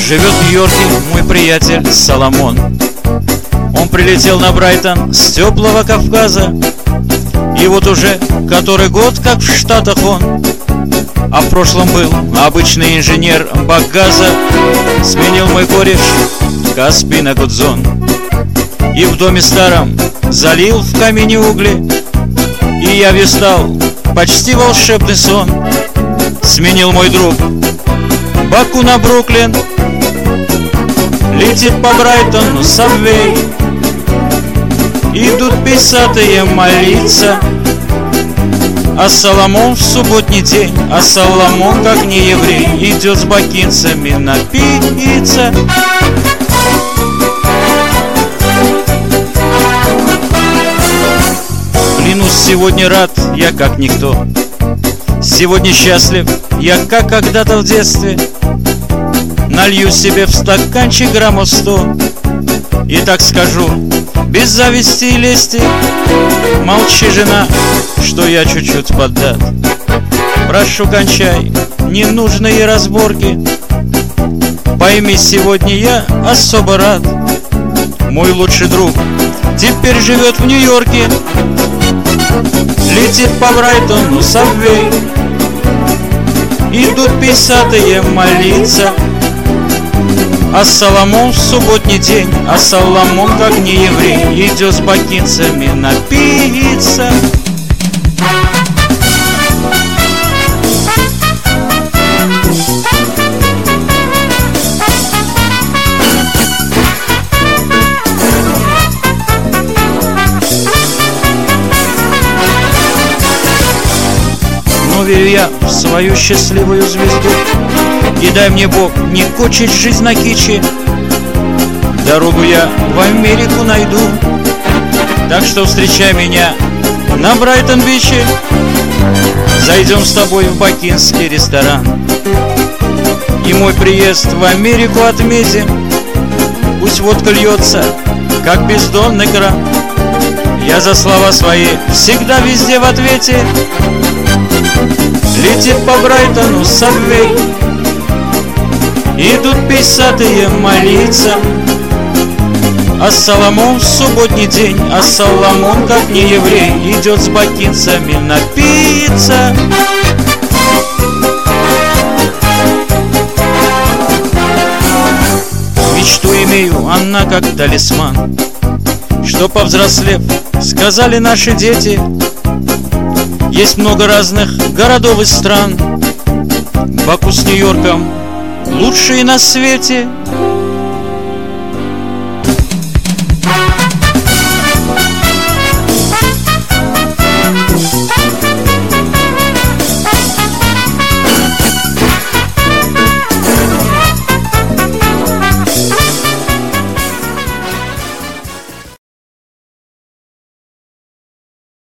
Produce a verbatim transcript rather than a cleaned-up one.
Живет в Нью-Йорке мой приятель Соломон. Он прилетел на Брайтон с теплого Кавказа, и вот уже который год как в Штатах он. А в прошлом был обычный инженер Баггаза, сменил мой кореш Каспий на Гудзон. И в доме старом залил в камине угли, и явью стал почти волшебный сон. Сменил мой друг Баку на Бруклин, летит по Брайтону сабвей. Идут писатые молиться, а Соломон в субботний день, а Соломон, как не еврей, идет с бакинцами напиться. Клянусь, сегодня рад я как никто, сегодня счастлив я как когда-то в детстве. Налью себе в стаканчик граммов сто и так скажу, без зависти и лести: молчи, жена, что я чуть-чуть поддат. Прошу, кончай ненужные разборки. Пойми, сегодня я особо рад. Мой лучший друг теперь живет в Нью-Йорке, летит по Брайтону сабвей. Идут писатые молиться, а Соломон в субботний день, а Соломон, как не еврей, идет с бакинцами напиться. Но верю я в свою счастливую звезду, и дай мне Бог не кочить жизнь на кичи. Дорогу я в Америку найду, так что встречай меня на Брайтон-Биче. Зайдем с тобой в бакинский ресторан, и мой приезд в Америку отметим. Пусть водка льется, как бездонный кран. Я за слова свои всегда везде в ответе. Летит по Брайтону сабвей, идут писатые молиться, а Соломон в субботний день, а Соломон, как не еврей, идет с бакинцами напиться. Мечту имею, она как талисман, что, повзрослев, сказали наши дети. Есть много разных городов и стран, Баку с Нью-Йорком лучшие на свете.